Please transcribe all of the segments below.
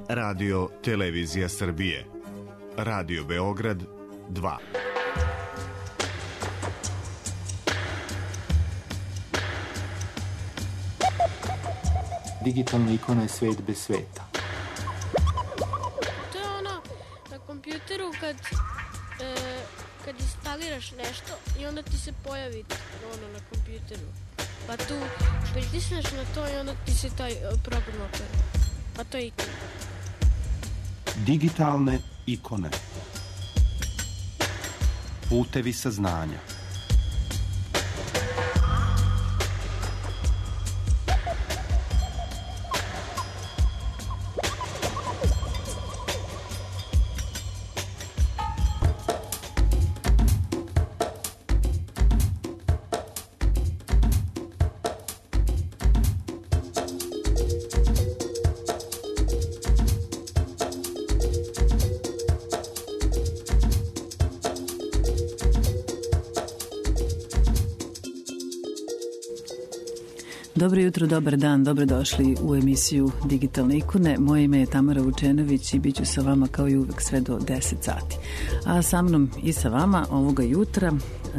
Radio Televizija Srbije. Radio Beograd 2. Digitalna ikona je svet bez sveta. To je ono na kompjuteru kad instaliraš nešto i onda ti se pojavi ono na kompjuteru. Pa tu pritisneš na to i onda ti se taj program otvara. Pa to je ikona. Digitalne ikone. Putevi saznanja. Dobro jutro, dobar dan, dobrodošli u emisiju Digitalne ikone. Moje ime je Tamara Vučenović i bit ću sa vama kao i uvek sve do 10 sati. A sa mnom i sa vama ovoga jutra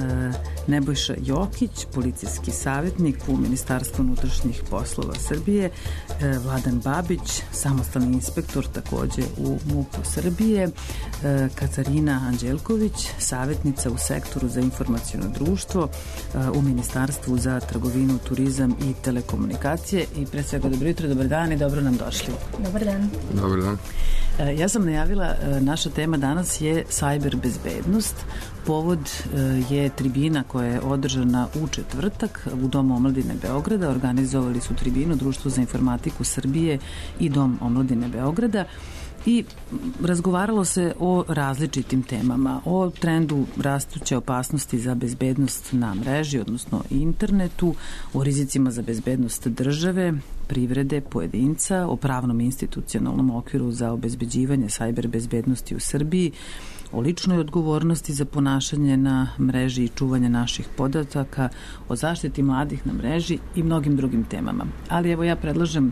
Nebojša Jokić, policijski savjetnik u Ministarstvu unutrašnjih poslova Srbije, Vladan Babić, samostalni inspektor takođe u MUP-u Srbije, Katarina Anđelković, savjetnica u sektoru za informaciono društvo u Ministarstvu za trgovinu, turizam i telekomunikacije. I pre svega dobro jutro, dobar dan i dobro nam došli. Dobar dan. Dobar dan. Ja sam najavila, naša tema danas je cyber bezbednost. Povod je tribina koja je održana u četvrtak u Domu omladine Beograda. Organizovali su tribinu Društvo za informatiku Srbije i Dom omladine Beograda i razgovaralo se o različitim temama, o trendu rastuće opasnosti za bezbednost na mreži, odnosno internetu, o rizicima za bezbednost države, privrede, pojedinca, o pravnom institucionalnom okviru za obezbeđivanje cyber bezbednosti u Srbiji, o ličnoj odgovornosti za ponašanje na mreži i čuvanje naših podataka, o zaštiti mladih na mreži i mnogim drugim temama. Ali evo ja predlažem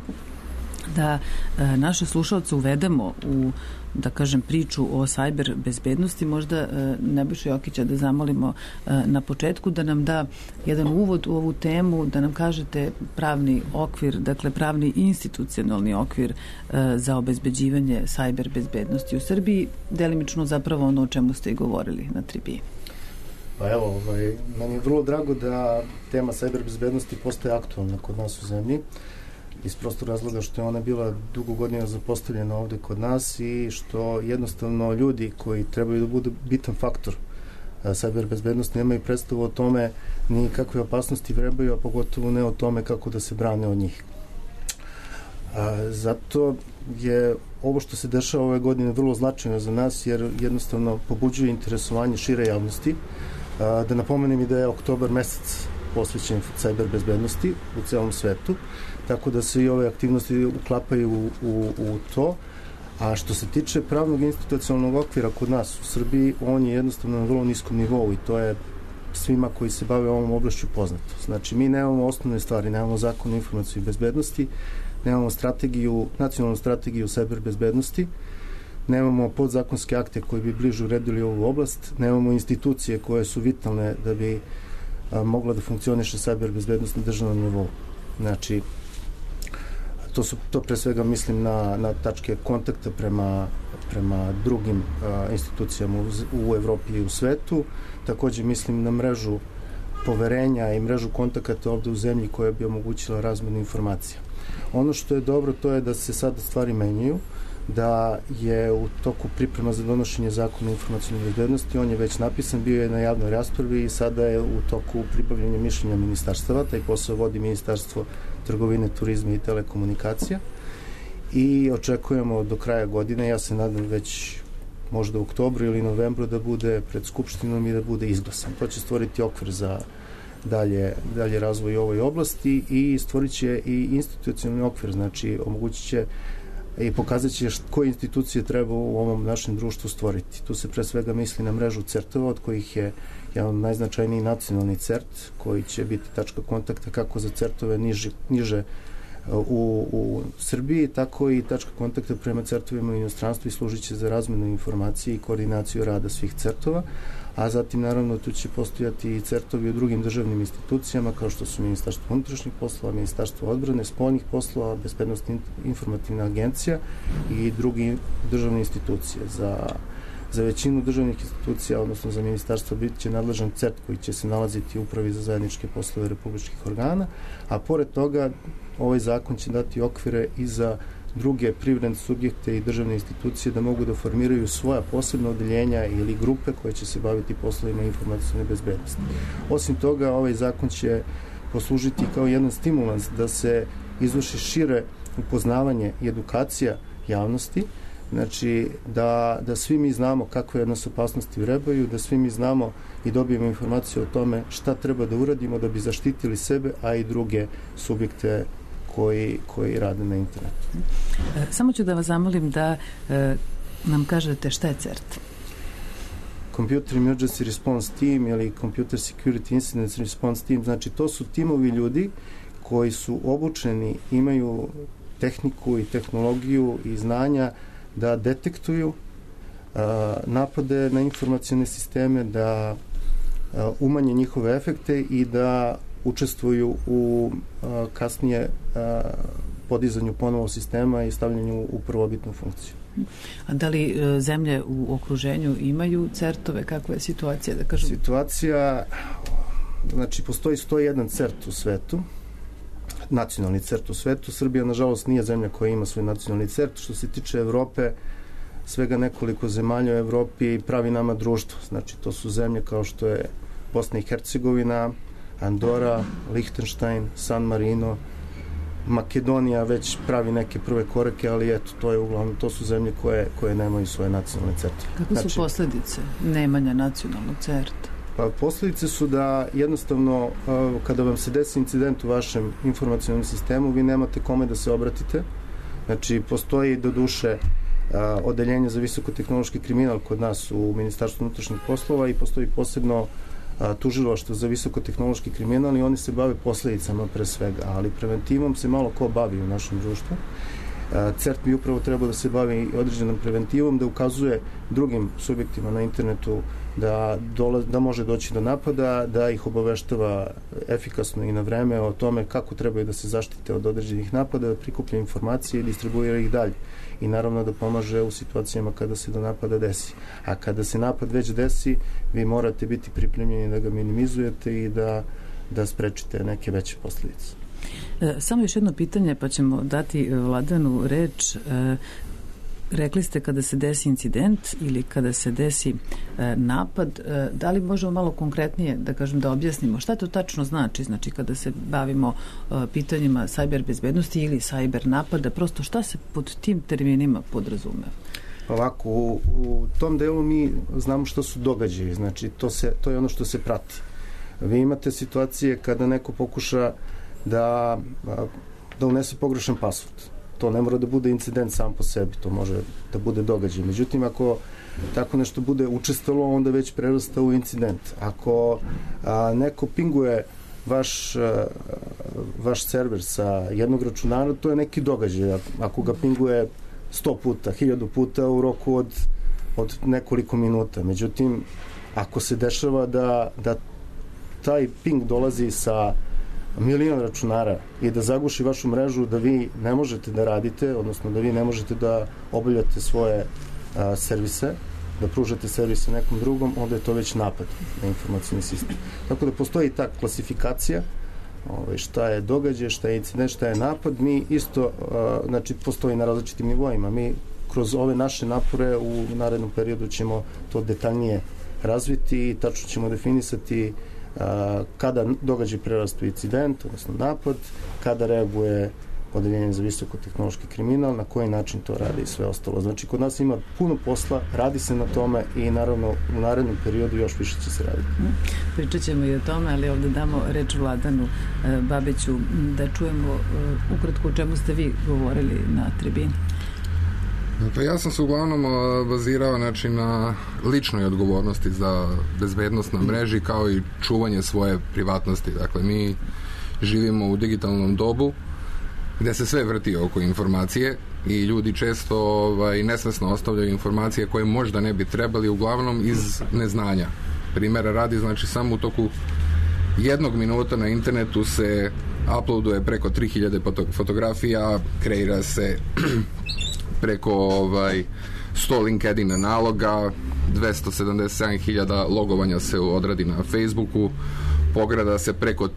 da naše slušalce uvedemo u, da kažem, priču o cyber bezbednosti. Možda Nebojšu Jokića da zamolimo na početku da nam da jedan uvod u ovu temu, da nam kažete pravni okvir, dakle pravni institucionalni okvir za obezbeđivanje cyber bezbednosti u Srbiji, delimično zapravo ono o čemu ste i govorili na tribini. Pa evo, nam je vrlo drago da tema cyber bezbednosti postaje aktualna kod nas u zemlji, iz prostog razloga što je ona bila dugo godina zapostavljena ovde kod nas i što jednostavno ljudi koji trebaju da budu bitan faktor cyber bezbednosti nemaju predstavu o tome ni kakve opasnosti vrebaju, a pogotovo ne o tome kako da se brane od njih. Zato je ovo što se dešava ove godine vrlo značajno za nas, jer jednostavno pobuđuje interesovanje šire javnosti. Da napomenem i da je oktobar mesec posvećen cyber bezbednosti u celom svetu, tako da se i ove aktivnosti uklapaju u to. A što se tiče pravnog institucionalnog okvira kod nas u Srbiji, on je jednostavno na vrlo niskom nivou i to je svima koji se bave ovom oblašću poznato. Znači, mi nemamo osnovne stvari, nemamo zakon o informaciji bezbednosti, nemamo nacionalnu strategiju cyber bezbednosti, nemamo podzakonske akte koji bi bliže uredili ovu oblast, nemamo institucije koje su vitalne da bi mogla da funkcioniše cyber bezbednost na državnom nivou. Znači, to pre svega mislim na tačke kontakta prema drugim institucijama u Evropi i u svetu. Takođe mislim na mrežu poverenja i mrežu kontakata ovde u zemlji koja bi omogućila razmenu informacija. Ono što je dobro, to je da se sada stvari menjaju, da je u toku priprema za donošenje zakona o informacionoj bezbednosti, on je već napisan, bio je na javnoj raspravi i sada je u toku pribavljanja mišljenja ministarstava. Taj posao vodi Ministarstvo trgovine, turizma i telekomunikacija i očekujemo do kraja godine, ja se nadam već možda u oktobru ili novembru, da bude pred Skupštinom i da bude izglasan. To će stvoriti okvir za dalje razvoj u ovoj oblasti i stvorit će i institucionalni okvir, znači omogućit će i pokazat će koje institucije treba u ovom našem društvu stvoriti. Tu se pre svega misli na mrežu CERT-ova, od kojih je jedan najznačajniji nacionalni CERT, koji će biti tačka kontakta kako za CERT-ove niže u Srbiji, tako i tačka kontakta prema CERT-ovima u inostranstvu i služit će za razmenu informacije i koordinaciju rada svih CERT-ova, a zatim naravno tu će postojati i CERT-ovi u drugim državnim institucijama kao što su Ministarstvo unutrašnjih poslova, Ministarstvo odbrane, spoljnih poslova, Bezbednosna informativna agencija i drugi državne institucije. Za većinu državnih institucija, odnosno za ministarstvo, bit će nadležan CERT koji će se nalaziti u Upravi za zajedničke poslove republičkih organa, a pored toga ovaj zakon će dati okvire i za druge privredne subjekte i državne institucije da mogu da formiraju svoja posebna odeljenja ili grupe koje će se baviti poslovima informacione bezbednosti. Osim toga, ovaj zakon će poslužiti kao jedan stimulans da se izvrši šire upoznavanje i edukacija javnosti, znači da svi mi znamo kakve nas opasnosti vrebaju, da svi mi znamo i dobijemo informaciju o tome šta treba da uradimo da bi zaštitili sebe, a i druge subjekte koji rade na internetu. Samo ću da vas zamolim da nam kažete šta je CERT. Computer Emergency Response Team ili Computer Security Incident Response Team, znači to su timovi ljudi koji su obučeni, imaju tehniku i tehnologiju i znanja da detektuju napade na informacione sisteme, da umanje njihove efekte i da učestvuju u kasnije podizanju ponovo sistema i stavljanju u prvobitnu funkciju. A da li zemlje u okruženju imaju CERT-ove? Kakva je situacija, da kažem? Situacija, znači postoji 101 CERT u svetu, nacionalni CERT u svetu. Srbija, nažalost, nije zemlja koja ima svoj nacionalni CERT. Što se tiče Evrope, svega nekoliko zemalja u Evropi pravi nama društvo. Znači, to su zemlje kao što je Bosna i Hercegovina, Andora, Lichtenstein, San Marino, Makedonija već pravi neke prve korake, ali eto, to je uglavnom, to su zemlje koje nemaju svoje nacionalne CERT. Kakve su posledice nemanja nacionalnog CERT? Pa posledice su da jednostavno kada vam se desi incident u vašem informacionom sistemu, vi nemate kome da se obratite. Znači, postoji do duše odeljenje za visokotehnološki kriminal kod nas u Ministarstvu unutrašnjih poslova i postoji posebno tužilaštvo za visokotehnološki kriminal i oni se bave posledicama pre svega, ali preventivom se malo ko bavi u našem društvu. CERT bi upravo trebao da se bavi određenom preventivom, da ukazuje drugim subjektima na internetu da može doći do napada, da ih obaveštava efikasno i na vreme o tome kako trebaju da se zaštite od određenih napada, da prikuplja informacije i distribuira ih dalje. I naravno da pomaže u situacijama kada se do napada desi. A kada se napad već desi, vi morate biti pripremljeni da ga minimizujete i da sprečite neke veće posljedice. Samo još jedno pitanje, pa ćemo dati Vladanu reč. Rekli ste kada se desi incident ili kada se desi napad, da li možemo malo konkretnije da kažem, da objasnimo šta to tačno znači? Znači kada se bavimo pitanjima cyber bezbednosti ili cyber napada, prosto šta se pod tim terminima podrazume? Ovako, u tom delu mi znamo što su događaji, znači to je ono što se prati. Vi imate situacije kada neko pokuša da unese pogrešan pasvord. To ne mora da bude incident sam po sebi, to može da bude događaj. Međutim, ako tako nešto bude učestalo, onda već prerasta u incident. Ako neko pinguje vaš server sa jednog računara, to je neki događaj. Ako ga pinguje 100 puta, 1000 puta u roku od nekoliko minuta. Međutim, ako se dešava da taj ping dolazi sa 1.000.000 računara i da zaguši vašu mrežu, da vi ne možete da radite, odnosno da vi ne možete da obavljate svoje servise, da pružate servise nekom drugom, onda je to već napad na informacijni sistem. Tako da postoji ta klasifikacija, šta je događaj, šta je incident, šta je napad. Mi isto, znači, postoji na različitim nivoima. Mi kroz ove naše napore u narednom periodu ćemo to detaljnije razviti i tačno ćemo definisati kada događaj prerastu incident, odnosno napad, kada reaguje odeljenje za visokotehnološki kriminal, na koji način to radi i sve ostalo. Znači, kod nas ima puno posla, radi se na tome i naravno u narednom periodu još više će se raditi. Pričat ćemo i o tome, ali ovde damo reč Vladanu Babiću da čujemo ukratko o čemu ste vi govorili na tribini. Pa ja sam se uglavnom bazirao na ličnoj odgovornosti za bezbednost na mreži kao i čuvanje svoje privatnosti. Dakle, mi živimo u digitalnom dobu gde se sve vrti oko informacije i ljudi često nesvesno ostavljaju informacije koje možda ne bi trebali, uglavnom iz neznanja. Primjera radi, znači samo u toku 1 minuta na internetu se uploaduje preko 3000 fotografija, kreira se preko 100 LinkedIn naloga, 277.000 logovanja se odradi na Facebooku, pograda se preko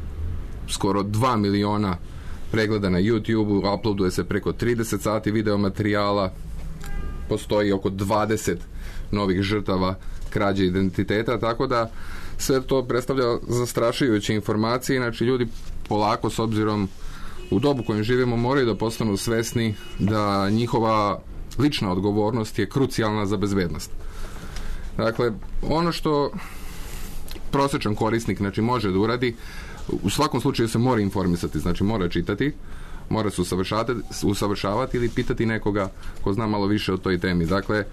skoro 2 miliona pregleda na YouTube-u, uploaduje se preko 30 sati video materijala, postoji oko 20 novih žrtava krađe identiteta, tako da sve to predstavlja zastrašujuće informacije. Znači ljudi polako, s obzirom u dobu u kojem živimo, moraju da postanu svesni da njihova lična odgovornost je krucijalna za bezbednost. Dakle, ono što prosječan korisnik može da uradi, u svakom slučaju se mora informisati, znači mora čitati, mora se usavršavati ili pitati nekoga ko zna malo više o toj temi. Dakle,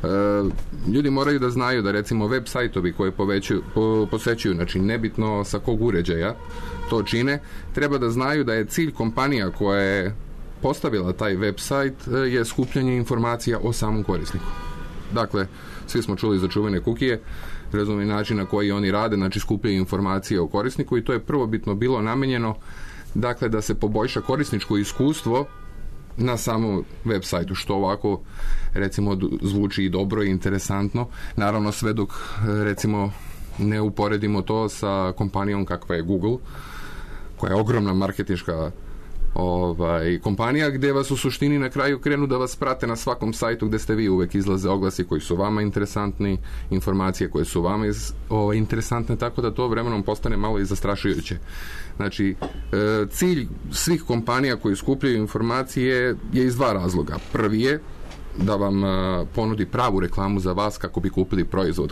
ljudi moraju da znaju da recimo web sajtovi koje posećuju, znači nebitno sa kog uređaja to čine, treba da znaju da je cilj kompanija koja je postavila taj web sajt je skupljanje informacija o samom korisniku. Dakle, svi smo čuli za čuvene kukije, razumni način na koji oni rade, znači skupljaju informacije o korisniku i to je prvobitno bilo namenjeno dakle da se poboljša korisničko iskustvo na samom web sajtu, što ovako recimo zvuči i dobro i interesantno, naravno sve dok recimo ne uporedimo to sa kompanijom kakva je Google, koja je ogromna marketinška kompanija, gde vas u suštini na kraju krenu da vas prate na svakom sajtu gde ste vi, uvek izlaze oglasi koji su vama interesantni, informacije koje su vama interesantne, tako da to vremenom postane malo i zastrašujuće. Znači, cilj svih kompanija koji skupljaju informacije je iz 2 razloga. Prvi je da vam ponudi pravu reklamu za vas kako bi kupili proizvod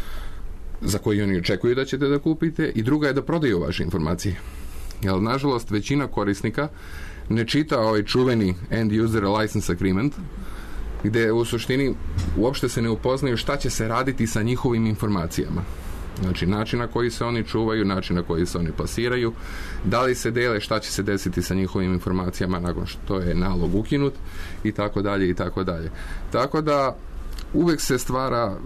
za koji oni očekuju da ćete da kupite, i druga je da prodaju vaše informacije. Jer, nažalost, većina korisnika ne čita ovaj čuveni End User License Agreement, gde u suštini uopšte se ne upoznaju šta će se raditi sa njihovim informacijama. Znači, način na koji se oni čuvaju, način na koji se oni plasiraju, da li se dele, šta će se desiti sa njihovim informacijama nakon što je nalog ukinut, i tako dalje, i tako dalje. Tako da, uvek se stvara...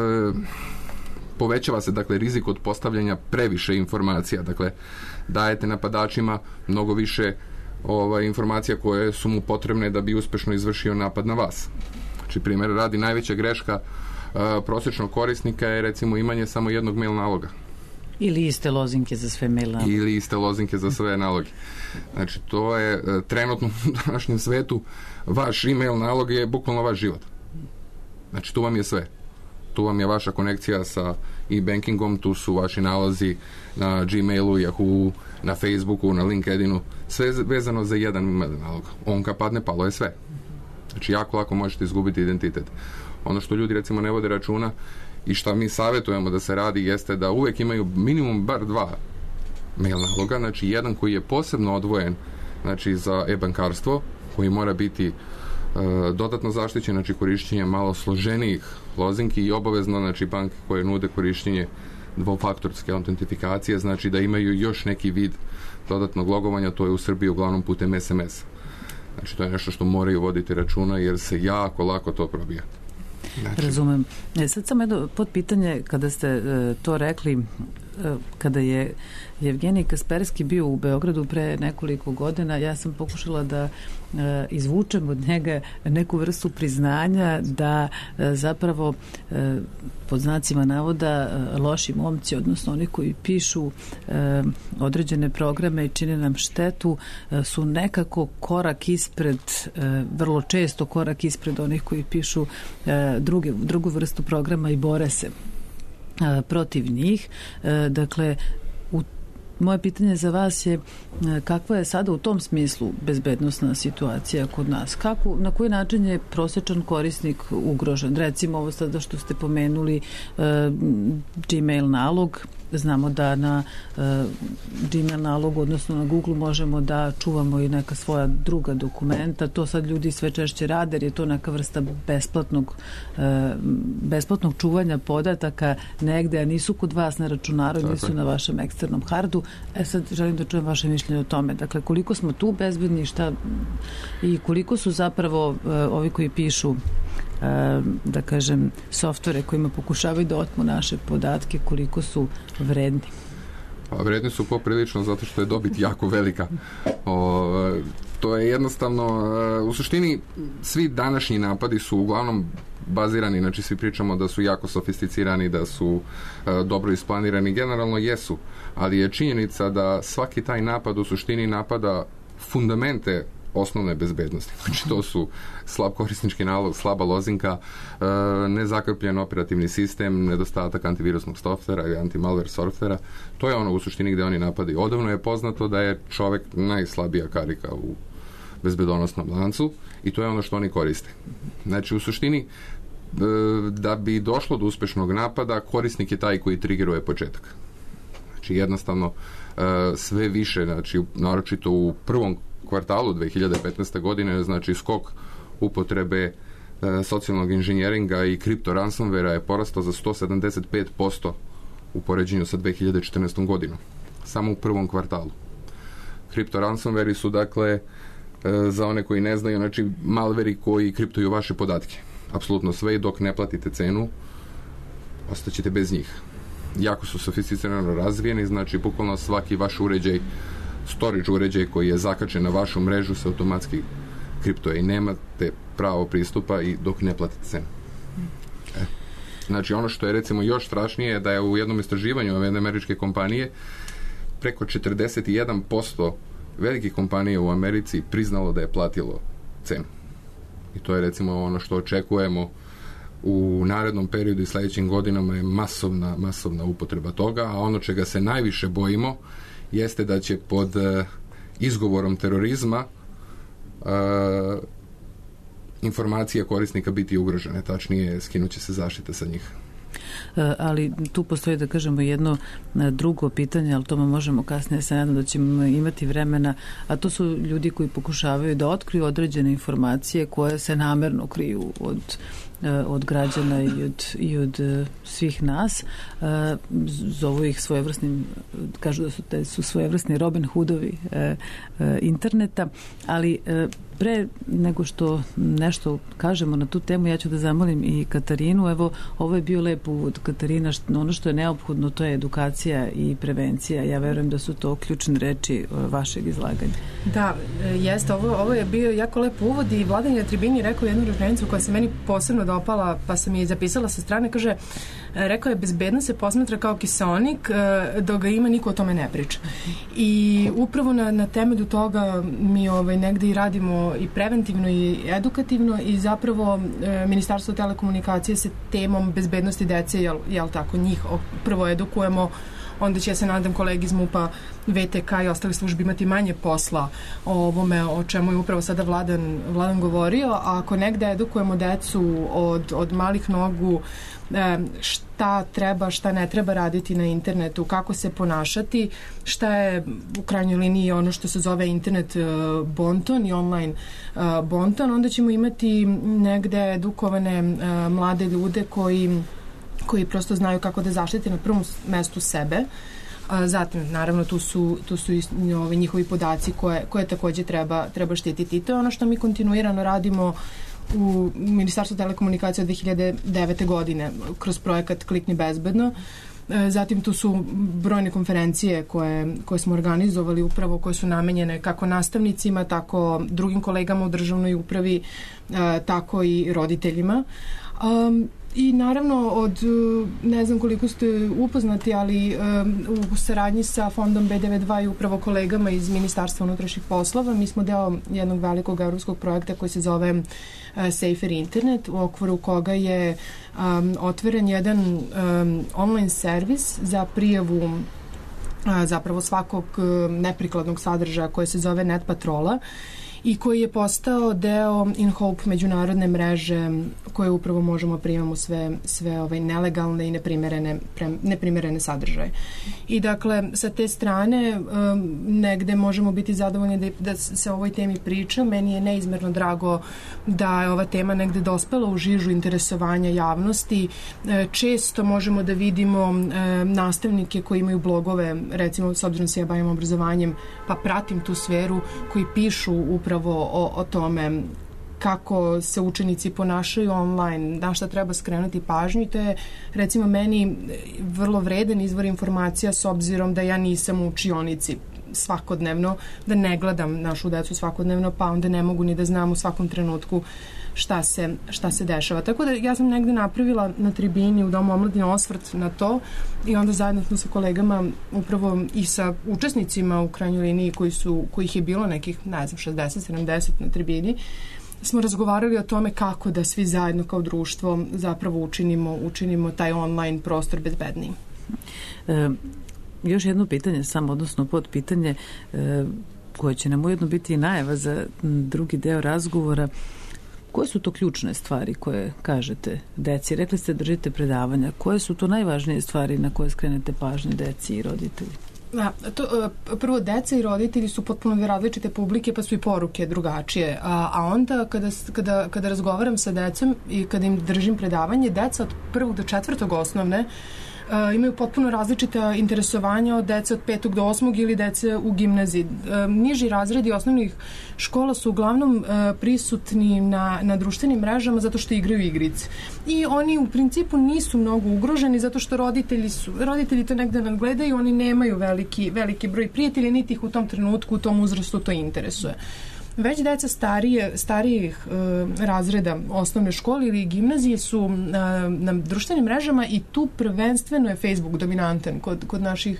povećava se, dakle, rizik od postavljanja previše informacija. Dakle, dajete napadačima mnogo više informacija koje su mu potrebne da bi uspešno izvršio napad na vas. Znači, primjer radi, najveća greška prosječnog korisnika je recimo imanje samo jednog mail naloga. Ili iste lozinke za sve mail naloge. Ili iste lozinke za sve naloge. Znači, to je trenutno u današnjem svetu, vaš email nalog je bukvalno vaš život. Znači, tu vam je sve. Tu vam je vaša konekcija sa e-bankingom, tu su vaši nalozi na Gmailu, Yahoo, na Facebooku, na LinkedInu, sve vezano za jedan email nalog. On kad padne, palo je sve. Znači, jako lako možete izgubiti identitet. Ono što ljudi recimo ne vode računa i šta mi savjetujemo da se radi jeste da uvek imaju minimum bar 2 mail naloga, znači jedan koji je posebno odvojen, znači za e-bankarstvo, koji mora biti dodatno zaštićen, znači korišćenje malo složenijih lozinki, i obavezno, znači, banke koje nude korišćenje dvofaktorske autentifikacije, znači da imaju još neki vid dodatnog logovanja, to je u Srbiji uglavnom putem SMS. Znači, to je nešto što moraju voditi računa, jer se jako lako to probija. Znači... Razumem. Sad samo jedno podpitanje, kada ste to rekli, kada je Jevgenij Kasperski bio u Beogradu pre nekoliko godina, ja sam pokušala da izvučem od njega neku vrstu priznanja da zapravo pod znacima navoda loši momci, odnosno oni koji pišu određene programe i čine nam štetu, su nekako korak ispred, vrlo često korak ispred onih koji pišu drugu vrstu programa i bore se protiv njih. Dakle, moje pitanje za vas je kakva je sada u tom smislu bezbednosna situacija kod nas? Na koji način je prosječan korisnik ugrožen? Recimo ovo sada što ste pomenuli Gmail nalog, znamo da na Gmail nalogu, odnosno na Google možemo da čuvamo i neka svoja druga dokumenta. To sad ljudi sve češće rade jer je to neka vrsta besplatnog čuvanja podataka negde, a nisu kod vas na računaru, nisu na vašem eksternom hardu. Sad želim da čujem vaše mišljenje o tome. Dakle, koliko smo tu bezbedni i koliko su zapravo ovi koji pišu da kažem, softvere kojima pokušavaju da otmu naše podatke, koliko su vredni? Vredni su poprilično zato što je dobit jako velika. To je jednostavno, u suštini svi današnji napadi su uglavnom bazirani, znači svi pričamo da su jako sofisticirani, da su dobro isplanirani, generalno jesu, ali je činjenica da svaki taj napad u suštini napada fundamente osnovne bezbednosti. Znači to su slab korisnički nalog, slaba lozinka, nezakrepljen operativni sistem, nedostatak antivirusnog softvera i anti-malware softvera. To je ono u suštini gde oni napadaju. Odavno je poznato da je čovek najslabija karika u bezbedonosnom lancu i to je ono što oni koriste. Znači u suštini da bi došlo do uspešnog napada, korisnik je taj koji triggeruje početak. Znači jednostavno sve više, znači naročito u prvom kvartalu 2015. godine, znači skok upotrebe socijalnog inženjeringa i kripto ransomwarea je porastao za 175% u poređenju sa 2014. godinom. Samo u prvom kvartalu. Kripto ransomwarea su, dakle, za one koji ne znaju, znači malveri koji kriptuju vaše podatke. Apsolutno sve i dok ne platite cenu, ostaćete bez njih. Jako su sofisticirano razvijeni, znači bukvalno svaki vaš uređaj, storage uređaj koji je zakačen na vašu mrežu se automatski kriptuje i nemate pravo pristupa i dok ne platite cenu. Znači ono što je recimo još strašnije je da je u jednom istraživanju ove američke kompanije preko 41% velikih kompanija u Americi priznalo da je platilo cenu. I to je recimo ono što očekujemo u narednom periodu i sledećim godinama je masovna upotreba toga, a ono čega se najviše bojimo jeste da će pod izgovorom terorizma informacije korisnika biti ugrožene, tačnije skinuće se zaštita sa njih. Ali tu postoji, da kažemo, jedno drugo pitanje, ali tome možemo kasnije, se nadam da ćemo imati vremena, a to su ljudi koji pokušavaju da otkriju određene informacije koje se namerno kriju od građana i od svih nas. Zovu ih svojevrsnim, kažu da su svojevrsni Robin Hoodovi interneta, ali pre nego što nešto kažemo na tu temu, ja ću da zamolim i Katarinu. Evo, ovo je bio lep uvod. Katarina, ono što je neophodno, to je edukacija i prevencija. Ja verujem da su to ključne reči vašeg izlaganja. Da, jeste. Ovo je bio jako lep uvod i Vladan je Tribini rekao jednu rečenicu koja se meni posebno dopala, pa sam je zapisala sa strane. Kaže, rekao je, bezbednost se posmatra kao kiseonik, dok ga ima, niko o tome ne priča. I upravo na temelju toga mi negde i radimo i preventivno i edukativno i zapravo Ministarstvo telekomunikacije se temom bezbednosti dece, jel tako, njih prvo edukujemo, onda će, ja se nadam, kolegi iz MUP-a, VTK i ostali službi imati manje posla o ovome o čemu je upravo sada Vladan govorio, a ako negde edukujemo decu od malih nogu šta treba, šta ne treba raditi na internetu, kako se ponašati, šta je u krajnjoj liniji ono što se zove internet bonton i online bonton, onda ćemo imati negde edukovane mlade ljude koji prosto znaju kako da zaštite na prvom mestu sebe. Zatim, naravno, tu su i njihovi podaci koje takođe treba štititi. I to je ono što mi kontinuirano radimo u Ministarstvu telekomunikacije od 2009. godine kroz projekat Klikni bezbedno. Zatim tu su brojne konferencije koje smo organizovali upravo, koje su namenjene kako nastavnicima, tako drugim kolegama u državnoj upravi, tako i roditeljima. I naravno, ne znam koliko ste upoznati, ali u saradnji sa fondom B92 i upravo kolegama iz Ministarstva unutrašnjih poslova, mi smo deo jednog velikog evropskog projekta koji se zove Safer Internet, u okviru koga je otvoren jedan online servis za prijavu zapravo svakog neprikladnog sadržaja koje se zove Net Patrola. i koji je postao deo In Hope međunarodne mreže koje upravo možemo primamo sve nelegalne i neprimerene sadržaje. I dakle, sa te strane negde možemo biti zadovoljni da se o ovoj temi priča. Meni je neizmerno drago da je ova tema negde dospela u žižu interesovanja javnosti. Često možemo da vidimo nastavnike koji imaju blogove, recimo s obzirom se ja bavim obrazovanjem, pa pratim tu sferu, koji pišu upravo o tome kako se učenici ponašaju online, na šta treba skrenuti pažnju, i to je recimo meni vrlo vredan izvor informacija s obzirom da ja nisam u učionici svakodnevno, da ne gledam našu decu svakodnevno, pa onda ne mogu ni da znam u svakom trenutku šta se dešava. Tako da ja sam negde napravila na tribini u Domu omladine osvrt na to i onda zajedno sa kolegama upravo i sa učesnicima u krajnjoj liniji kojih je bilo nekih, ne znam, 60-70 na tribini, smo razgovarali o tome kako da svi zajedno kao društvo zapravo učinimo taj online prostor bezbednijim. Još jedno pitanje, samo odnosno podpitanje koje će nam ujedno biti i najava za drugi deo razgovora. Koje su to ključne stvari koje kažete deci? Rekli ste držite predavanja. Koje su to najvažnije stvari na koje skrenete pažnju deci i roditelji? Prvo, deca i roditelji su potpuno različite publike, pa su i poruke drugačije. A onda kada razgovaram sa decom i kada im držim predavanje, deca od 1. do 4. osnovne imaju potpuno različita interesovanja od dece od 5. do 8. ili dece u gimnaziji. Niži razredi osnovnih škola su uglavnom prisutni na društvenim mrežama zato što igraju igrice. I oni u principu nisu mnogo ugroženi zato što roditelji to negde nadgledaju, oni nemaju veliki broj prijatelja, niti ih u tom trenutku, u tom uzrastu to interesuje. Već deca starijih razreda osnovne škole ili gimnazije su na društvenim mrežama i tu prvenstveno je Facebook dominantan kod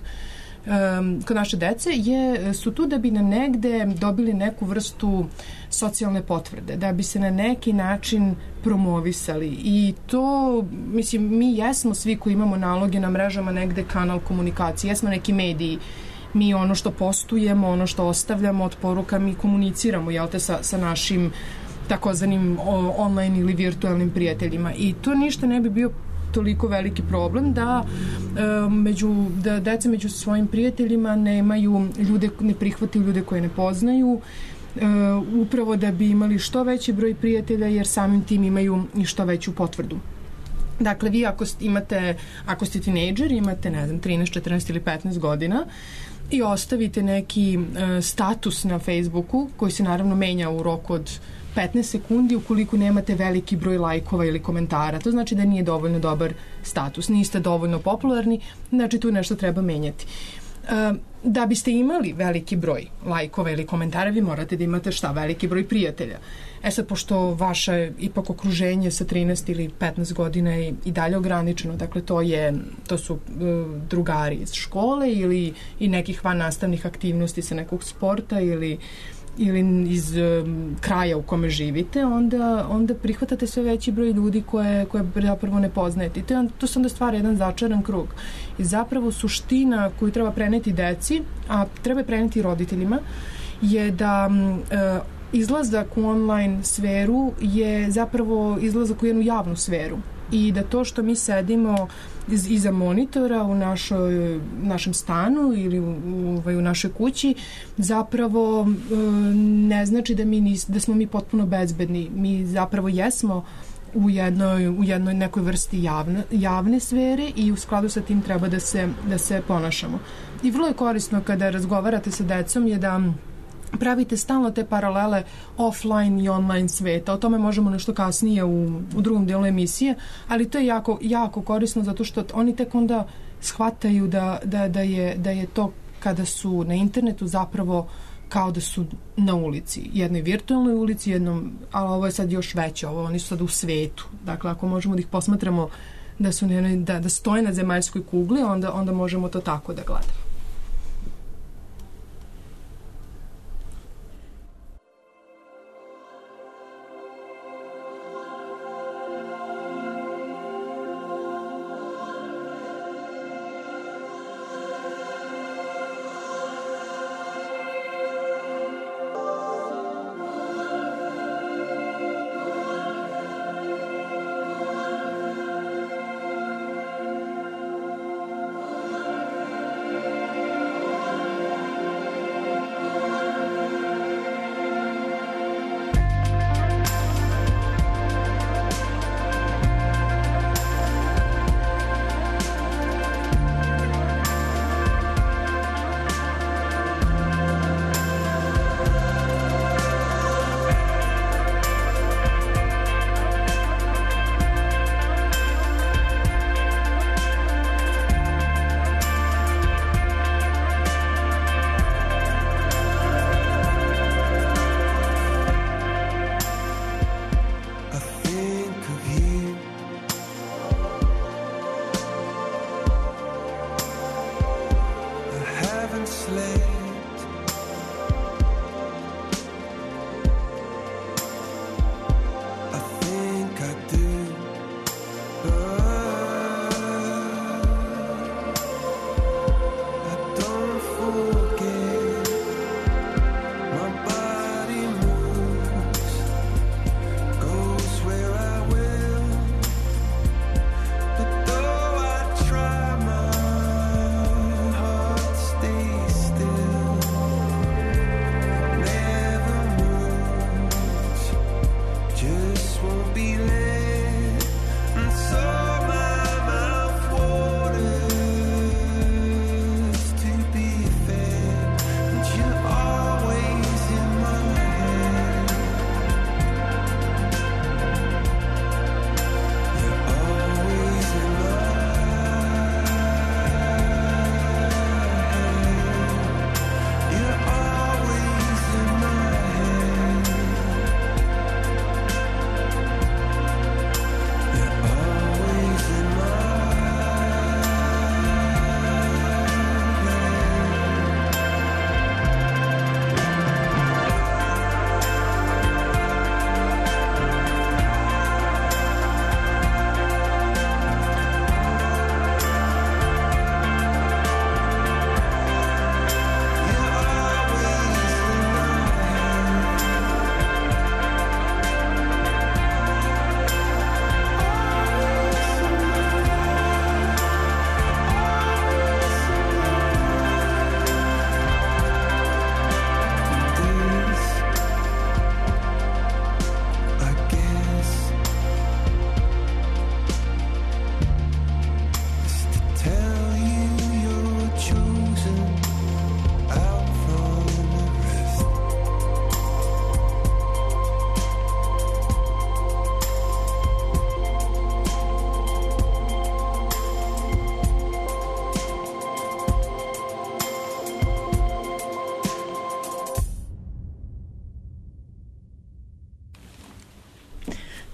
naše dece, su tu da bi na negde dobili neku vrstu socijalne potvrde, da bi se na neki način promovisali. I to, mislim, mi jesmo svi koji imamo naloge na mrežama negde kanal komunikacije, jesmo neki mediji. Mi ono što postujemo, ono što ostavljamo od poruka, mi komuniciramo, sa našim takozvanim online ili virtualnim prijateljima. I to ništa ne bi bio toliko veliki problem da deca među svojim prijateljima ne prihvataju ljude koje ne poznaju, upravo da bi imali što veći broj prijatelja, jer samim tim imaju i što veću potvrdu. Dakle, vi ako ste tinejdžer, imate, ne znam, 13, 14 ili 15 godina i ostavite neki status na Facebooku, koji se naravno menja u roku od 15 sekundi ukoliko nemate veliki broj lajkova ili komentara. To znači da nije dovoljno dobar status, niste dovoljno popularni, znači tu nešto treba menjati. Da biste imali veliki broj lajkova ili komentara, vi morate da imate veliki broj prijatelja. Sad, pošto vaše ipak okruženje sa 13 ili 15 godina je i dalje ograničeno, dakle to su drugari iz škole ili i nekih van nastavnih aktivnosti sa nekog sporta ili iz kraja u kome živite, onda prihvatate sve veći broj ljudi koje zapravo ne poznajete. I to se onda stvara jedan začaran krug. I zapravo suština koju treba preneti deci, a treba preneti roditeljima, je da izlazak u online sferu je zapravo izlazak u jednu javnu sferu. I da to što mi sedimo iza monitora u našem stanu ili u našoj kući zapravo ne znači da smo mi potpuno bezbedni. Mi zapravo jesmo u jednoj nekoj vrsti javne sfere i u skladu sa tim treba da se ponašamo. I vrlo je korisno kada razgovarate sa decom je da pravite stalno te paralele offline i online sveta. O tome možemo nešto kasnije u drugom delu emisije, ali to je jako, jako korisno zato što oni tek onda shvataju da je to kada su na internetu zapravo kao da su na ulici, jednoj virtualnoj ulici, ali ovo je sad još veće, oni su sad u svetu. Dakle, ako možemo da ih posmatramo da stoje na zemaljskoj kugli, onda možemo to tako da gledamo.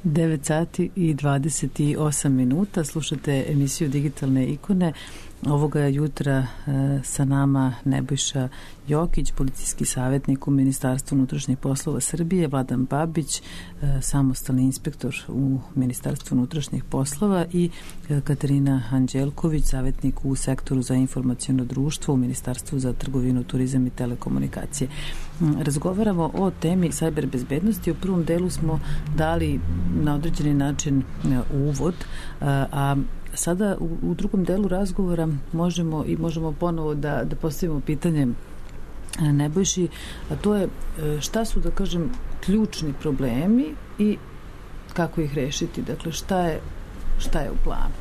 9 sati i 28 minuta. Slušate emisiju Digitalne ikone. Ovoga jutra sa nama Nebojša Jokić, policijski savjetnik u Ministarstvu unutrašnjih poslova Srbije, Vladan Babić, samostalni inspektor u Ministarstvu unutrašnjih poslova i Katarina Anđelković, savjetnik u sektoru za informaciono društvo u Ministarstvu za trgovinu, turizam i telekomunikacije. Razgovaramo o temi cyber bezbednosti. U prvom delu smo dali na određeni način uvod, a sada u drugom delu razgovora možemo ponovo da postavimo pitanje Nebojši, a to je šta su, da kažem, ključni problemi i kako ih rešiti. Dakle, šta je u planu?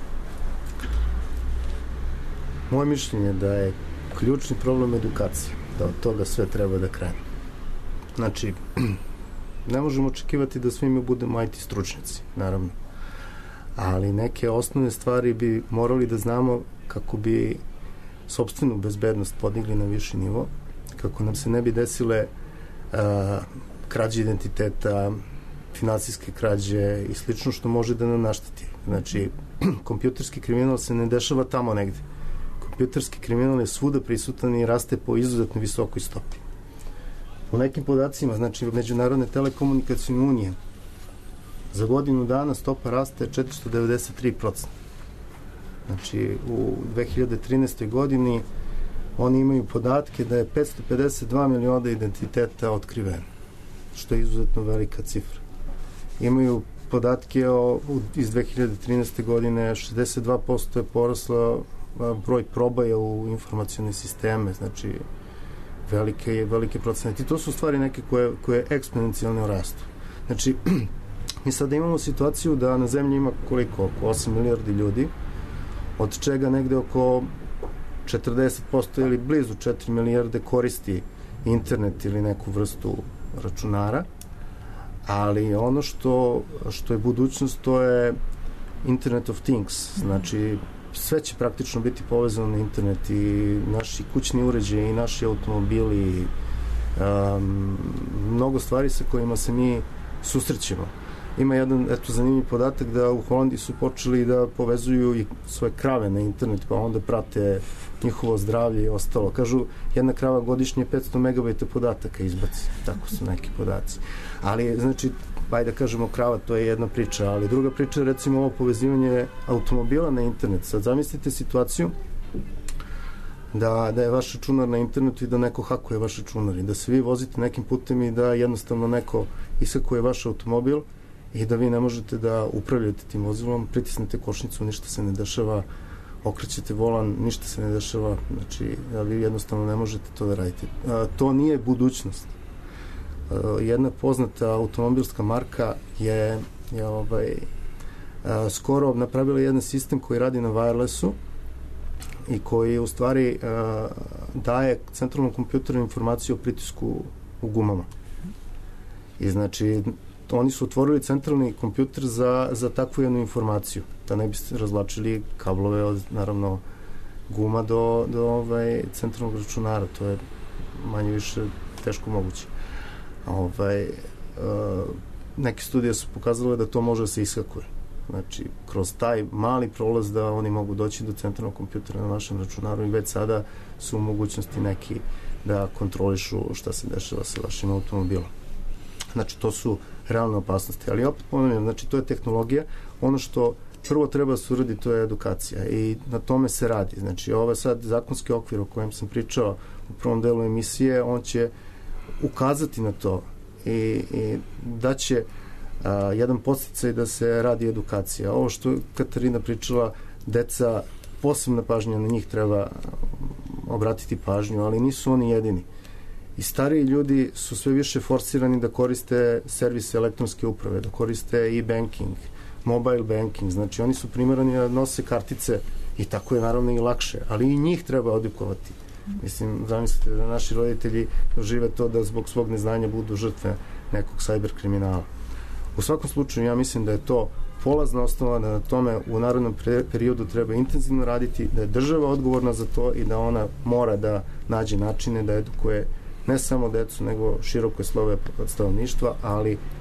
Moje mišljenje je da je ključni problem edukacija, da od toga sve treba da krene. Znači, ne možemo očekivati da svi mi budemo IT stručnjaci, naravno, ali neke osnovne stvari bi morali da znamo kako bi sopstvenu bezbednost podigli na viši nivo, kako nam se ne bi desile krađe identiteta, finansijske krađe i slično što može da nam našteti. Znači, kompjuterski kriminal se ne dešava tamo negde. Kompjuterski kriminal je svuda prisutan i raste po izuzetno visokoj stopi. U nekim podacima, znači Međunarodne telekomunikacijne unije, za godinu dana stopa rasta je 493%. Znači, u 2013. godini oni imaju podatke da je 552 miliona identiteta otkriveno, što je izuzetno velika cifra. Imaju podatke iz 2013. godine, 62% je porasla broj probaja u informacione sisteme, znači velike procenati. To su stvari neke koje eksponencijalno rastu. Znači, mi sada imamo situaciju da na zemlji ima koliko? Oko 8 milijardi ljudi, od čega negde oko 40% ili blizu 4 milijarde koristi internet ili neku vrstu računara, ali ono što je budućnost, to je Internet of Things, znači sve će praktično biti povezano na internet i naši kućni uređaji i naši automobili, mnogo stvari sa kojima se mi susrećemo. Ima jedan, zanimljiv podatak da u Holandiji su počeli da povezuju i svoje krave na internet, pa onda prate njihovo zdravlje i ostalo. Kažu, jedna krava godišnje 500 megabajta podataka izbaci. Tako su neki podaci. Ali, znači, da kažemo krava, to je jedna priča, ali druga priča je recimo ovo povezivanje automobila na internet. Sad zamislite situaciju da je vaš računar na internetu i da neko hakuje vaš računar i da se vi vozite nekim putem i da jednostavno neko ishakuje vaš automobil i da vi ne možete da upravljate tim vozilom, pritisnete kočnicu, ništa se ne dešava, okrećete volan, ništa se ne dešava, znači vi jednostavno ne možete to da radite. To nije budućnost. Jedna poznata automobilska marka je skoro napravila jedan sistem koji radi na wirelessu i koji u stvari daje centralnom kompjuteru informaciju o pritisku u gumama. I znači oni su otvorili centralni kompjuter za takvu jednu informaciju, da ne bi se razvlačili kablove od, naravno, guma do centralnog računara. To je manje više teško moguće. Neke studije su pokazale da to može da se ishakuje. Znači, kroz taj mali prolaz da oni mogu doći do centralnog kompjutera na vašem računaru i već sada su u mogućnosti neki da kontrolišu šta se dešava sa vašim automobilom. Znači, to su realne opasnosti. Ali opet ponavljam, znači, to je tehnologija. Ono što prvo treba da se uradi, to je edukacija i na tome se radi. Znači, ovo je sad zakonski okvir o kojem sam pričao u prvom delu emisije, on će ukazati na to i daće jedan podsticaj da se radi edukacija. Ovo što je Katarina pričala, deca, posebna pažnja na njih treba obratiti pažnju, ali nisu oni jedini. I stariji ljudi su sve više forsirani da koriste servise elektronske uprave, da koriste e-banking, mobile banking, znači oni su primjerani da nose kartice i tako je naravno i lakše, ali i njih treba edukovati. Mislim, zamislite da naši roditelji dožive to da zbog svog neznanja budu žrtve nekog cyber kriminala. U svakom slučaju, ja mislim da je to polazna osnova, da na tome u narednom periodu treba intenzivno raditi, da je država odgovorna za to i da ona mora da nađe načine da edukuje ne samo decu, nego široko slove stanovništva, ali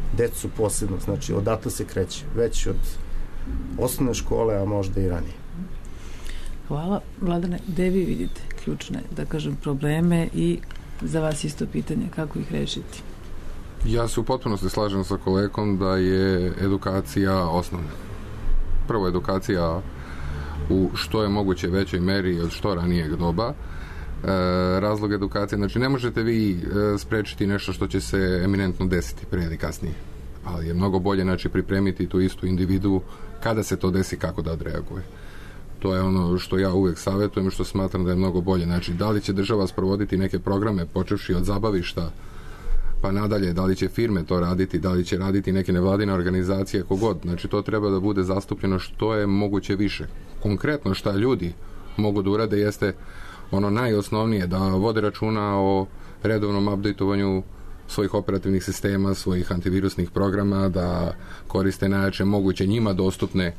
decu posebno, znači odatle se kreće, već od osnovne škole, a možda i ranije. Hvala. Vladane, gde vi vidite ključne, da kažem, probleme i za vas isto pitanje, kako ih rešiti? Ja se u potpunosti slažem sa kolegom da je edukacija osnovna. Prvo edukacija u što je moguće većoj meri od što ranijeg doba. Razlog edukacije, znači ne možete vi sprečiti nešto što će se eminentno desiti pre ili kasnije, ali je mnogo bolje, znači, pripremiti tu istu individu kada se to desi, kako da odreaguje. To je ono što ja uvek savjetujem i što smatram da je mnogo bolje. Znači, da li će država sprovoditi neke programe, počevši od zabavišta pa nadalje, da li će firme to raditi, da li će raditi neke nevladine organizacije, kogod. Znači, to treba da bude zastupljeno što je moguće više. Konkretno šta ljudi mogu da urade jeste ono najosnovnije, da vode računa o redovnom updateovanju svojih operativnih sistema, svojih antivirusnih programa, da koriste najjače moguće njima dostupne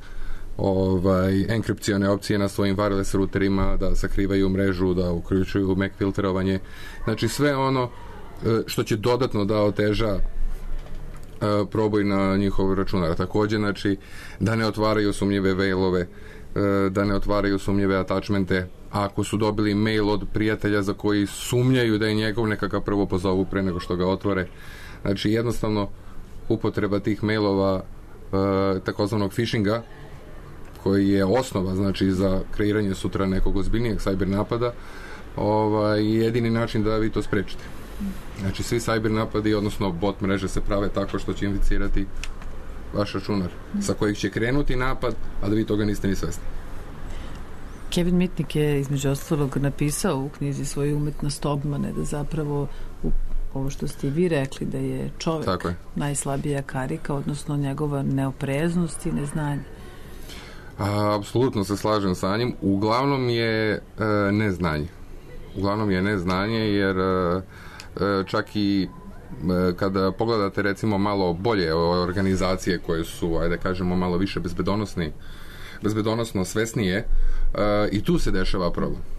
enkripcione opcije na svojim wireless routerima, da sakrivaju mrežu, da uključuju MAC filtrovanje. Znači sve ono što će dodatno da oteža proboj na njihov računar. Takođe, znači, da ne otvaraju sumnjive mailove, da ne otvaraju sumnjive attachmente. Ako su dobili mail od prijatelja za koji sumnjaju da je njegov, neka ga prvo pozovu pre nego što ga otvore. Znači, jednostavno, upotreba tih mailova, takozvanog phishinga, koji je osnova, znači, za kreiranje sutra nekog ozbiljnijeg cyber napada, jedini način da vi to sprečite. Znači, svi cyber napadi, odnosno bot mreže, se prave tako što će inficirati vaš računar, sa kojeg će krenuti napad, a da vi toga niste ni svesni. Kevin Mitnick je između ostalog napisao u knjizi svoju Umetnost obmane, da zapravo ovo što ste i vi rekli, da je čovek najslabija karika, odnosno njegova neopreznost i neznanje. Apsolutno se slažem sa njim. Uglavnom je neznanje. Uglavnom je neznanje, jer čak i kada pogledate recimo malo bolje organizacije koje su, ajde kažemo, malo više bezbedonosno svesnije, i tu se dešava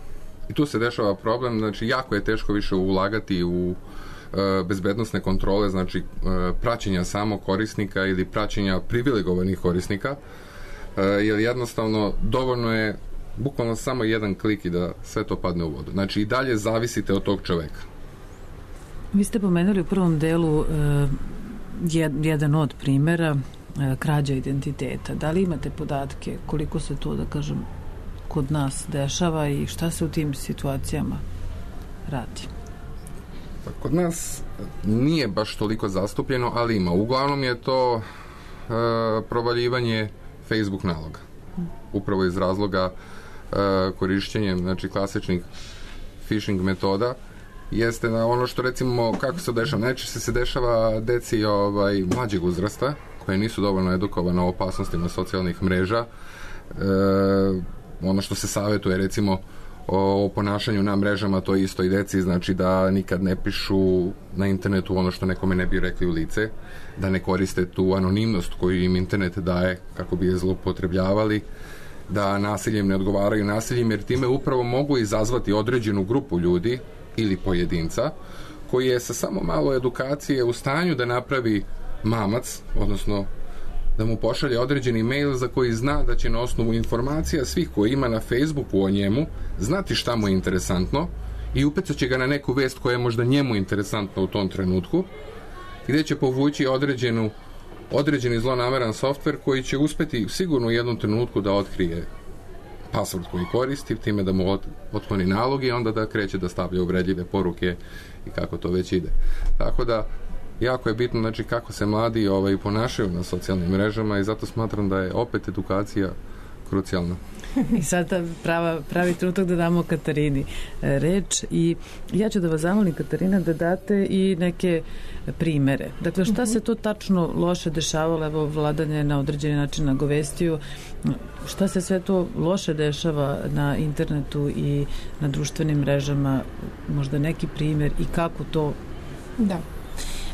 problem. Znači, jako je teško više ulagati u bezbednosne kontrole, znači praćenja samog korisnika ili praćenja privilegovanih korisnika, jer jednostavno dovoljno je bukvalno samo jedan klik i da sve to padne u vodu. Znači, i dalje zavisite od tog čoveka. Vi ste pomenuli u prvom delu jedan od primera krađa identiteta. Da li imate podatke koliko se to, da kažem, kod nas dešava i šta se u tim situacijama radi? Kod nas nije baš toliko zastupljeno, ali ima. Uglavnom je to provaljivanje Facebook naloga. Upravo iz razloga korišćenjem, znači, klasičnih phishing metoda, jeste na ono što, recimo, kako se dešava. Najčešće se dešava deci mlađeg uzrasta, koje nisu dovoljno edukovane o opasnostima socijalnih mreža. Ono što se savjetuje, recimo, o ponašanju na mrežama, to isto i deci, znači da nikad ne pišu na internetu ono što nekome ne bi rekli u lice, da ne koriste tu anonimnost koju im internet daje kako bi je zloupotrebljavali, da nasiljem ne odgovaraju nasiljem, jer time upravo mogu izazvati određenu grupu ljudi ili pojedinca koji je sa samo malo edukacije u stanju da napravi mamac, odnosno da mu pošalje određeni mail za koji zna da će na osnovu informacija svih koji ima na Facebooku o njemu znati šta mu je interesantno i upecat će ga na neku vest koja je možda njemu interesantna u tom trenutku, gde će povući određeni zlonameran softver koji će uspeti sigurno u jednom trenutku da otkrije password koji koristi, time da mu otkloni nalog i onda da kreće da stavlja uvredljive poruke i kako to već ide. Tako da, jako je bitno, znači, kako se mladi ponašaju na socijalnim mrežama i zato smatram da je opet edukacija krucijalna. I sada pravi trenutak da damo Katarini reč i ja ću da vas zamolim, Katarina, da date i neke primere. Dakle, šta se to tačno loše dešavalo? Evo, Vladan je na određeni način nagovestio šta se sve to loše dešava na internetu i na društvenim mrežama, možda neki primer i kako to... Da.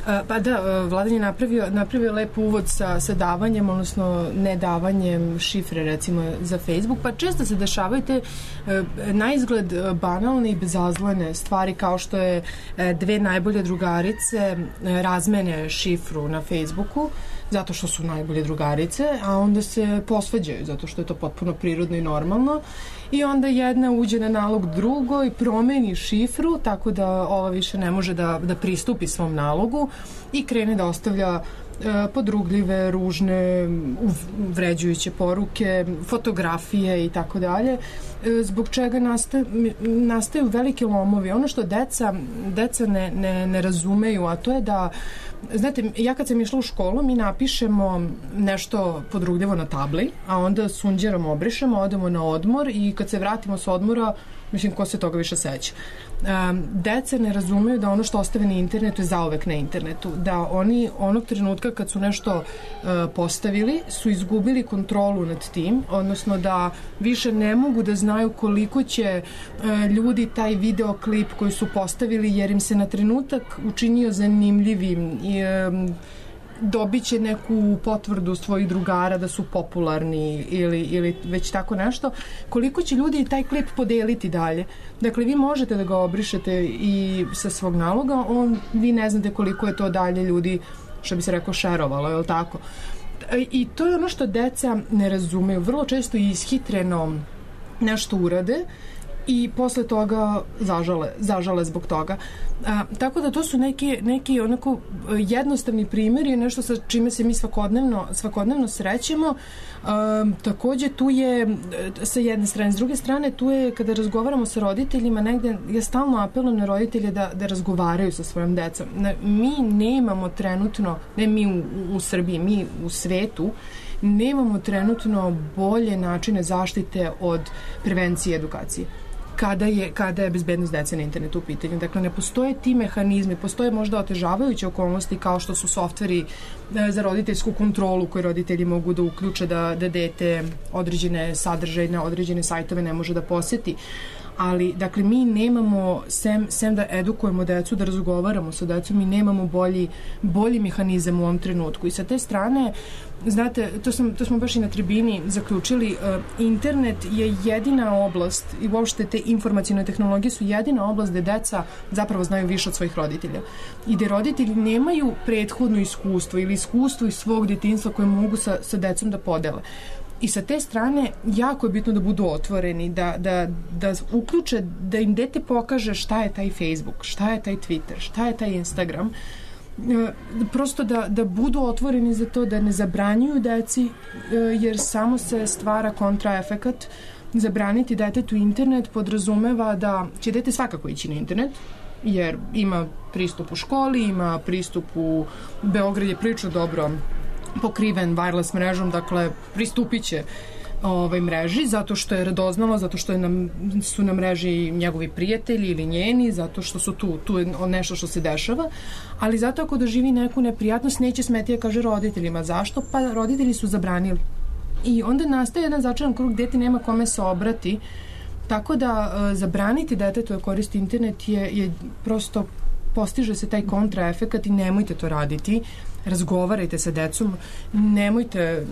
Pa da, Vladan je napravio lep uvod sa davanjem, odnosno nedavanjem šifre, recimo, za Facebook, pa često se dešavaju te naizgled banalne i bezazlene stvari, kao što je dve najbolje drugarice razmene šifru na Facebooku, zato što su najbolje drugarice, a onda se posvađaju, zato što je to potpuno prirodno i normalno, i onda jedna uđe na nalog drugoj, promeni šifru, tako da ova više ne može da pristupi svom nalogu i krene da ostavlja podrugljive, ružne, uvređujuće poruke, fotografije i tako dalje, zbog čega nastaju velike lomovi. Ono što deca ne razumeju, a to je da, znate, ja kad sam išla u školu, mi napišemo nešto podrugljivo na tabli, a onda sunđerom obrišemo, odemo na odmor i kad se vratimo s odmora, mislim, ko se toga više seća. Deca ne razumeju da ono što ostave na internetu je zauvek na internetu. Da oni onog trenutka kad su nešto postavili su izgubili kontrolu nad tim, odnosno da više ne mogu da znaju koliko će ljudi taj videoklip koji su postavili, jer im se na trenutak učinio zanimljivim i dobit će neku potvrdu svojih drugara da su popularni ili već tako nešto, koliko će ljudi taj klip podeliti dalje. Dakle, vi možete da ga obrišete i sa svog naloga, vi ne znate koliko je to dalje ljudi, što bi se rekao, šerovalo, je li tako? I to je ono što deca ne razumeju. Vrlo često ishitreno nešto urade i posle toga zažale zbog toga. Tako da to su neki onako jednostavni primjeri, nešto sa čime se mi svakodnevno srećemo. Takođe tu je sa jedne strane, s druge strane tu je kada razgovaramo sa roditeljima, negde ja stalno apelujem na roditelje da razgovaraju sa svojom decom. Mi nemamo trenutno, ne mi u Srbiji, mi u svetu nemamo trenutno bolje načine zaštite od prevencije i edukacije kada je bezbednost dece na internetu u pitanju. Dakle, ne postoje ti mehanizmi, postoje možda otežavajuće okolnosti kao što su softveri za roditeljsku kontrolu koje roditelji mogu da uključe da dete određene sadržaje na određene sajtove ne može da poseti. Ali, dakle, mi nemamo, sem da edukujemo decu, da razgovaramo sa decom, mi nemamo bolji mehanizam u ovom trenutku. I sa te strane, znate, to smo baš i na tribini zaključili, internet je jedina oblast i uopšte te informacijne tehnologije su jedina oblast gde deca zapravo znaju više od svojih roditelja. I gde roditelji nemaju prethodno iskustvo ili iskustvo iz svog detinjstva koje mogu sa decom da podele. I sa te strane jako je bitno da budu otvoreni, da uključe, da im dete pokaže šta je taj Facebook, šta je taj Twitter, šta je taj Instagram. Prosto da budu otvoreni za to, da ne zabranjuju deci, jer samo se stvara kontraefekat. Zabraniti detetu internet podrazumeva da će dete svakako ići na internet, jer ima pristup u školi, ima pristup u Beograd je prilično dobro pokriven wireless mrežom, dakle pristupit će mreži zato što je radoznalo, zato što su na mreži njegovi prijatelji ili njeni, zato što su tu je nešto što se dešava, ali zato ako doživi neku neprijatnost neće smeti da kaže roditeljima. Zašto? Pa roditelji su zabranili. I onda nastaje jedan začaran krug, dete nema kome se obrati, tako da zabraniti detetu da koristi internet je prosto postiže se taj kontraefekat i nemojte to raditi. Razgovarajte sa decom, nemojte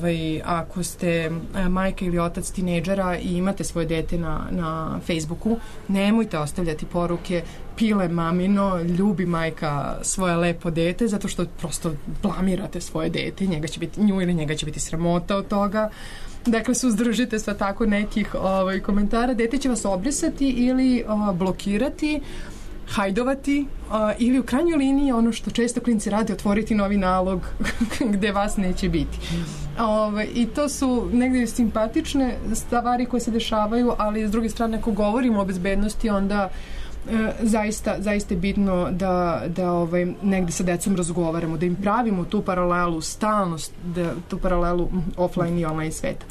ako ste majka ili otac tinejdžera i imate svoje dete na Facebooku, nemojte ostavljati poruke pile mamino, ljubi majka svoje lepo dete, zato što prosto blamirate svoje dete, nju ili njega će biti sramota od toga. Dakle, suzdržite sve tako nekih komentara, dete će vas obrisati ili blokirati, hajdovati ili u krajnjoj liniji ono što često klinci rade, otvoriti novi nalog gde vas neće biti. I to su negdje simpatične stvari koje se dešavaju, ali s druge strane ako govorimo o bezbednosti onda zaista je bitno da negdje sa decom razgovaramo, da im pravimo tu paralelu stalnost, tu paralelu offline i online sveta.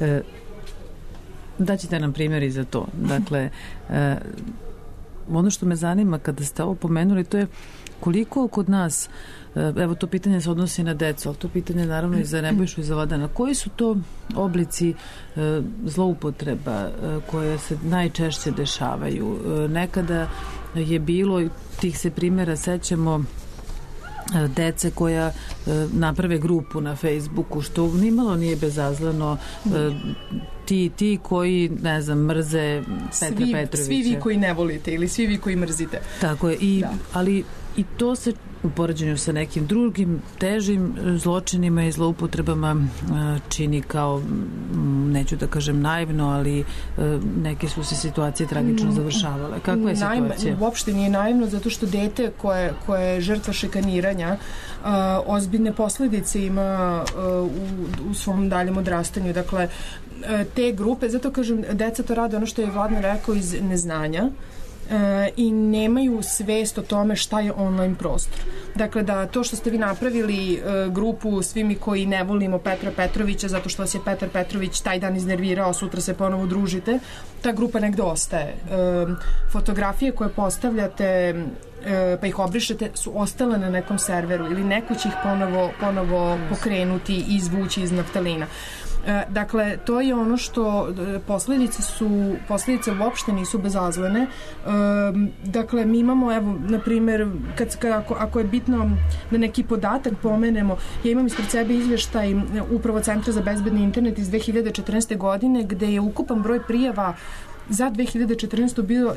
Daćete nam primjeri za to. Dakle, ono što me zanima kada ste ovo pomenuli, to je koliko kod nas, evo to pitanje se odnosi na decu, ali to pitanje naravno i za Nebojšu i za Vladana, koji su to oblici zloupotreba koje se najčešće dešavaju? Nekada je bilo, tih se primjera sećamo, dece koja naprave grupu na Facebooku, što nimalo nije bezazleno, ti koji, ne znam, mrze Petra Petrovića. Svi vi koji ne volite ili svi vi koji mrzite. Tako je, ali i to se u poređenju sa nekim drugim težim zločinima i zloupotrebama čini kao, neću da kažem naivno, ali neke su se situacije tragično završavale. Kakva je situacija? Uopšte nije naivno, zato što dete koje je žrtva šikaniranja ozbiljne posledice ima u svom daljem odrastanju. Dakle, te grupe, zato kažem, deca to rade ono što je Vladan rekao iz neznanja, i nemaju svest o tome šta je online prostor. Dakle, da to što ste vi napravili grupu svi mi koji ne volimo Petra Petrovića zato što vas je Petar Petrović taj dan iznervirao, sutra se ponovo družite, ta grupa negde ostaje. Fotografije koje postavljate pa ih obrišete su ostale na nekom serveru ili neko će ih ponovo pokrenuti i izvući iz naftalina. Dakle, to je ono što posledice uopšte nisu bezazlene. Dakle, mi imamo, evo, na primjer, ako je bitno da neki podatak pomenemo, ja imam ispred sebe izvještaj upravo Centra za bezbedni internet iz 2014. godine, gde je ukupan broj prijava za 2014. bio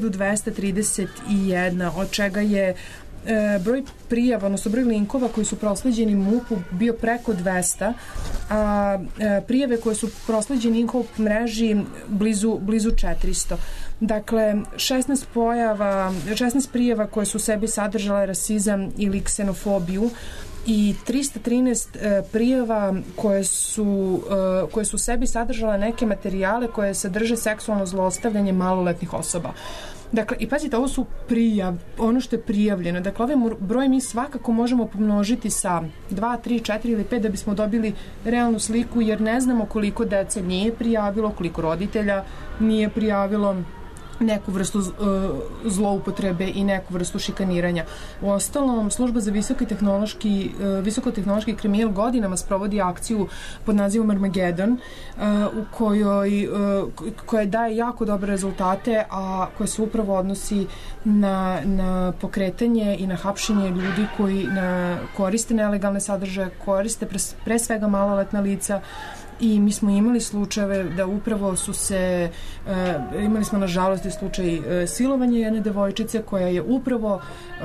1231, od čega je broj prijava, odnosno broj linkova koji su prosleđeni MUP-u bio preko 200, a prijave koje su prosleđeni MUP mreži blizu 400. Dakle, 16 prijava koje su u sebi sadržale rasizam ili ksenofobiju i 313 prijava koje su u sebi sadržale neke materijale koje sadrže seksualno zlostavljanje maloletnih osoba. Dakle, i pazite, ovo su ono što je prijavljeno. Dakle, ovaj broj mi svakako možemo pomnožiti sa 2, 3, 4 ili 5 da bismo dobili realnu sliku, jer ne znamo koliko dece nije prijavilo, koliko roditelja nije prijavilo neku vrstu zloupotrebe i neku vrstu šikaniranja. Uostalom, služba za visokotehnološki kriminal godinama sprovodi akciju pod nazivom Armageddon, u koja daje jako dobre rezultate, a koja se upravo odnosi na pokretanje i na hapšenje ljudi koji koriste nelegalne sadržaje, koriste pre svega maloletna lica. I mi smo imali slučajeve da upravo imali smo nažalost i slučaj silovanja jedne devojčice koja je upravo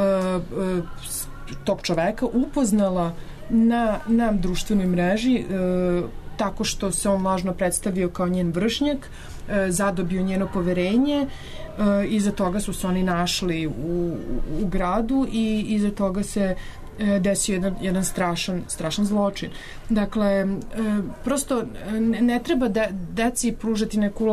tog čoveka upoznala na društvenoj mreži tako što se on lažno predstavio kao njen vršnjak, zadobio njeno poverenje, iza toga su se oni našli u gradu i iza toga se desio jedan strašan zločin. Dakle, prosto ne treba deci pružati neku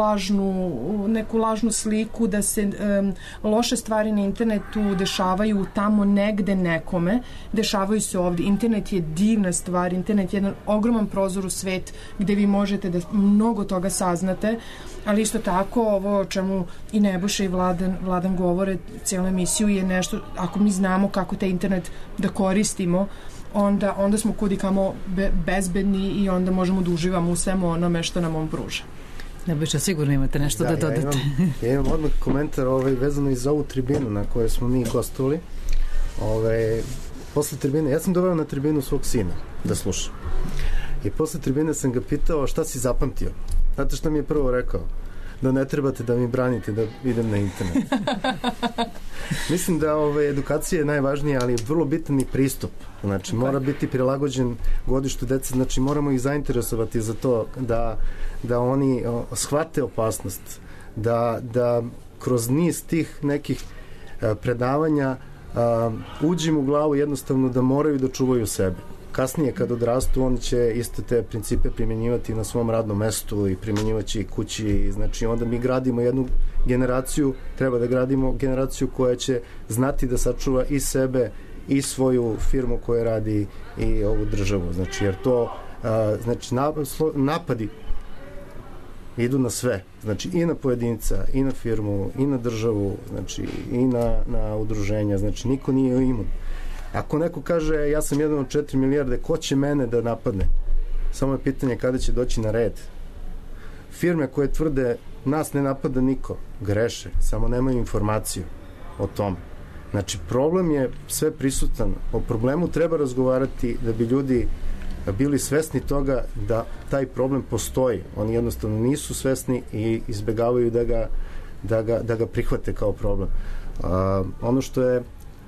lažnu sliku da se loše stvari na internetu dešavaju tamo negde nekome, dešavaju se ovdje. Internet je divna stvar, internet je jedan ogroman prozor u svet gde vi možete da mnogo toga saznate, ali isto tako ovo o čemu i Nebojša i Vladan govore cijelu emisiju je nešto, ako mi znamo kako taj internet da koristimo, onda smo kudikamo bezbedni i onda možemo da uživamo u svemu onome što nam on pruža. Nebojša, sigurno imate nešto da dodate. Ja imam odmah komentar vezano i za ovu tribinu na kojoj smo mi gostovali. Posle tribine, ja sam doveo na tribinu svog sina da sluša. I posle tribine sam ga pitao šta si zapamtio. Znate šta mi je prvo rekao? Da ne trebate da mi branite da idem na internet. Mislim da edukacija je najvažnija, ali je vrlo bitan i pristup. Znači, mora biti prilagođen godištu dece, znači moramo ih zainteresovati za to da oni shvate opasnost, da kroz niz tih nekih predavanja uđi mu u glavu jednostavno da moraju da čuvaju sebe. Kasnije kad odrastu oni će iste te principe primjenjivati na svom radnom mestu i primjenjivaći kući, znači onda mi gradimo jednu generaciju, treba da gradimo generaciju koja će znati da sačuva i sebe i svoju firmu koja radi i ovu državu, znači jer to znači napadi idu na sve, znači i na pojedinca, i na firmu, i na državu, znači i na udruženja, znači niko nije imun. Ako neko kaže ja sam jedan od 4 milijarde, ko će mene da napadne? Samo je pitanje kada će doći na red. Firme koje tvrde nas ne napada niko, greše, samo nemaju informaciju o tome. Znači, problem je sve prisutan. O problemu treba razgovarati da bi ljudi bili svesni toga da taj problem postoji. Oni jednostavno nisu svesni i izbegavaju da ga prihvate kao problem. Ono što je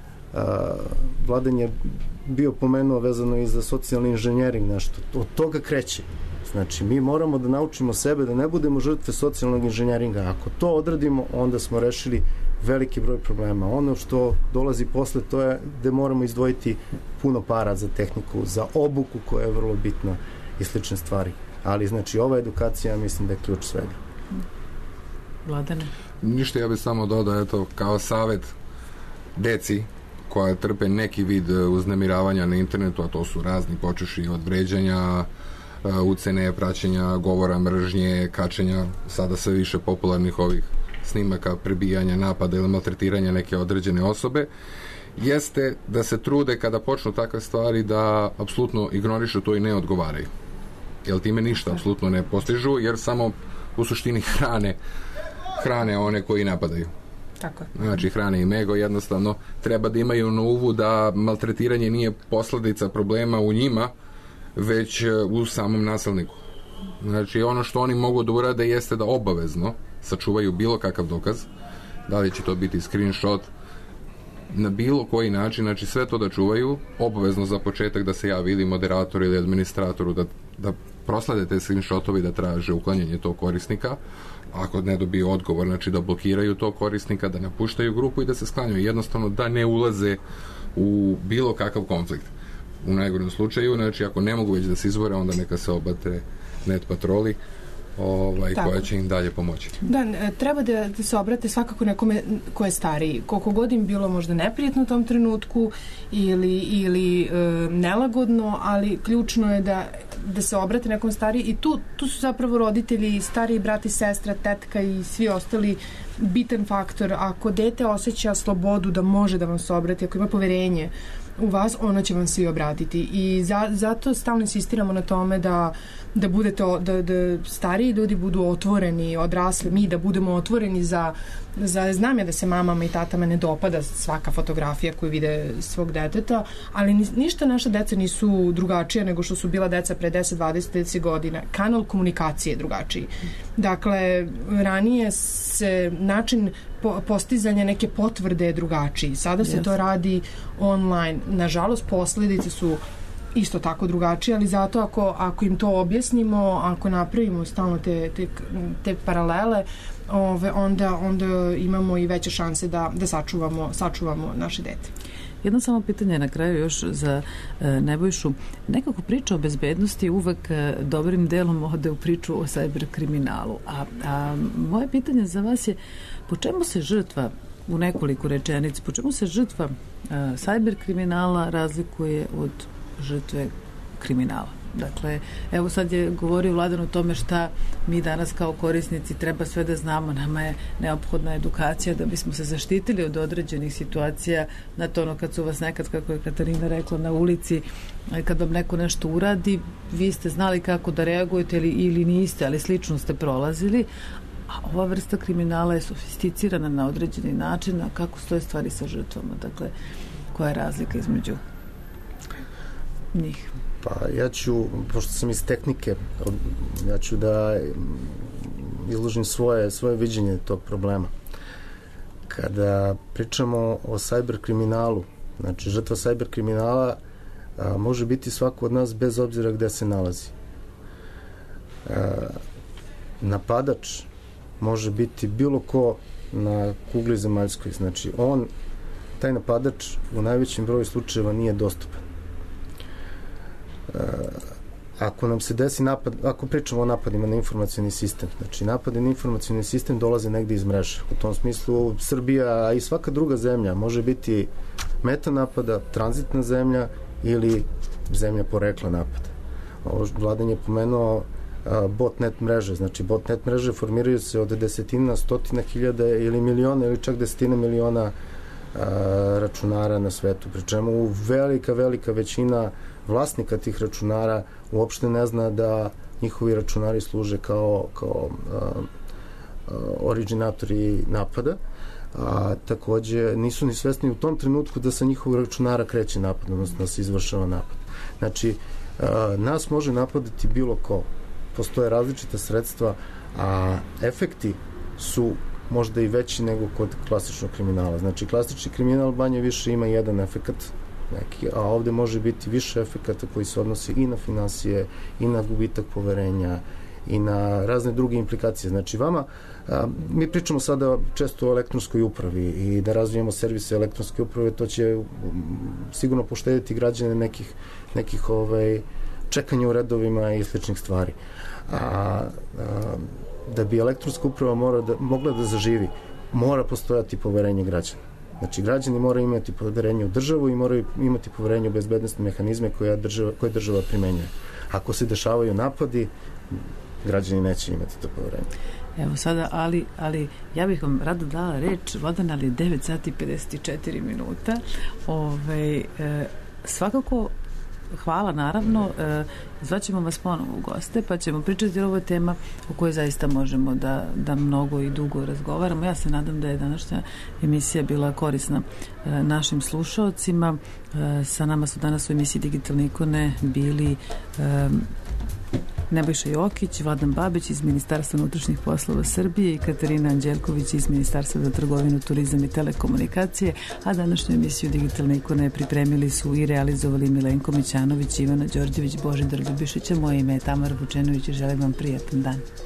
Vladan je bio pomenuo vezano i za socijalni inženjering, nešto. Od toga kreće. Znači, mi moramo da naučimo sebe da ne budemo žrtve socijalnog inženjeringa. Ako to odradimo, onda smo rešili veliki broj problema. Ono što dolazi posle, to je da moramo izdvojiti puno para za tehniku, za obuku koja je vrlo bitna i slične stvari. Ali, znači, ova edukacija, mislim da je ključ svega. Vladane? Ništa, ja bih samo dodao, eto, kao savet deci koja trpe neki vid uznemiravanja na internetu, a to su razni počeši od vređanja, ucene, praćenja, govora, mržnje, kačenja, sada sve više popularnih ovih snimaka, prebijanja, napada ili maltretiranja neke određene osobe, jeste da se trude kada počnu takve stvari da apsolutno ignorišu to i ne odgovaraju. Jer time ništa apsolutno ne postižu, jer samo u suštini hrane one koji napadaju. Tako. Znači, hrane im ego, jednostavno treba da imaju na uvu da maltretiranje nije posledica problema u njima, već u samom nasilniku. Znači, ono što oni mogu da urade jeste da obavezno sačuvaju bilo kakav dokaz, da li će to biti screenshot, na bilo koji način, znači sve to da čuvaju, obavezno za početak da se javi ili moderatoru ili administratoru da proslede te screenshotove i da traže uklanjanje tog korisnika. Ako ne dobiju odgovor, znači da blokiraju tog korisnika, da napuštaju grupu i da se sklanjaju, jednostavno da ne ulaze u bilo kakav konflikt. U najgorem slučaju, znači ako ne mogu već da se izvore, onda neka se obate net patroli koja će im dalje pomoći. Da, treba da se obrate svakako nekome ko je stariji. Koliko god im bilo možda neprijetno u tom trenutku ili nelagodno, ali ključno je da se obrate nekom stariji i tu su zapravo roditelji, stariji brat i sestra, tetka i svi ostali bitan faktor. Ako dete osjeća slobodu da može da vam se obrati, ako ima poverenje u vas, ono će vam svi obratiti i zato stalno insistiramo na tome da budete, da stariji ljudi budu otvoreni, odrasli, mi da budemo otvoreni za znam ja da se mamama i tatama ne dopada svaka fotografija koju vide svog deteta, ali ništa naša deca nisu drugačija nego što su bila deca pre 10, 20, 30 godina. Kanal komunikacije je drugačiji. Dakle, ranije se način postizanja neke potvrde je drugačiji. Sada se to radi online. Nažalost, posledice su isto tako drugačije, ali zato ako im to objasnimo, ako napravimo stalno te paralele, onda imamo i veće šanse da sačuvamo naše dete. Jedno samo pitanje na kraju još za Nebojšu. Nekako priča o bezbednosti uvek dobrim delom ode u priču o cyber kriminalu. A moje pitanje za vas je po čemu se žrtva, u nekoliko rečenica, po čemu se žrtva cyber kriminala razlikuje od žrtve kriminala? Dakle, evo sad je govorio Vladan o tome šta mi danas kao korisnici treba sve da znamo, nama je neophodna edukacija da bismo se zaštitili od određenih situacija, znate ono kad su vas nekad, kako je Katarina rekla, na ulici, kad vam neko nešto uradi, vi ste znali kako da reagujete ili niste, ali slično ste prolazili, a ova vrsta kriminala je sofisticirana na određeni način, a kako stoje stvari sa žrtvama, dakle, koja je razlika između njih? Pa ja ću, pošto sam iz tehnike, ja ću da izložim svoje viđenje tog problema. Kada pričamo o cyber kriminalu, znači žrtva cyber kriminala može biti svako od nas bez obzira gde se nalazi. Napadač može biti bilo ko na kugli zemaljskoj, znači taj napadač u najvećem broju slučajeva nije dostupan. Ako nam se desi napad, ako pričamo o napadima na informacioni sistem, znači napadi na informacioni sistem dolaze negde iz mreže. U tom smislu Srbija, a i svaka druga zemlja može biti meta napada, tranzitna zemlja ili zemlja porekla napada. Vladan je pomenuo botnet mreže, znači botnet mreže formiraju se od desetina, stotina hiljada ili miliona ili čak desetina miliona računara na svetu, pri čemu velika većina vlasnika tih računara uopšte ne zna da njihovi računari služe kao originatori napada, takođe nisu ni svesni u tom trenutku da sa njihovog računara kreće napad, odnosno da se izvršava napad. Znači, nas može napadati bilo ko. Postoje različita sredstva, a efekti su možda i veći nego kod klasičnog kriminala. Znači, klasični kriminal manje više ima jedan efekat, a ovde može biti više efekata koji se odnosi i na finansije, i na gubitak poverenja, i na razne druge implikacije. Znači, mi pričamo sada često o elektronskoj upravi i da razvijemo servise elektronske uprave, to će sigurno poštediti građane nekih čekanja u redovima i sličnih stvari. Da bi elektronska uprava mogla da zaživi, mora postojati poverenje građana. Znači, građani moraju imati poverenje u državu i moraju imati poverenje u bezbednosne mehanizme koje država primenjuje. Ako se dešavaju napadi, građani neće imati to poverenje. Evo sada, ali ja bih vam rado dala reč, Vladana, ali 9 sati i 54 minuta. Svakako, hvala naravno, zvaćemo vas ponovo u goste, pa ćemo pričati o ovoj tema o kojoj zaista možemo da mnogo i dugo razgovaramo. Ja se nadam da je današnja emisija bila korisna našim slušaocima. Sa nama su danas u emisiji Digitalne ikone bili Nebojša Jokić, Vladan Babić iz Ministarstva unutrašnjih poslova Srbije i Katarina Anđelković iz Ministarstva za trgovinu, turizam i telekomunikacije, a današnju emisiju Digitalne ikone pripremili su i realizovali Milenko Mićanović, Ivana Đorđević, Božidar Ljubišić, moje ime je Tamara Vučenović i želim vam prijatan dan.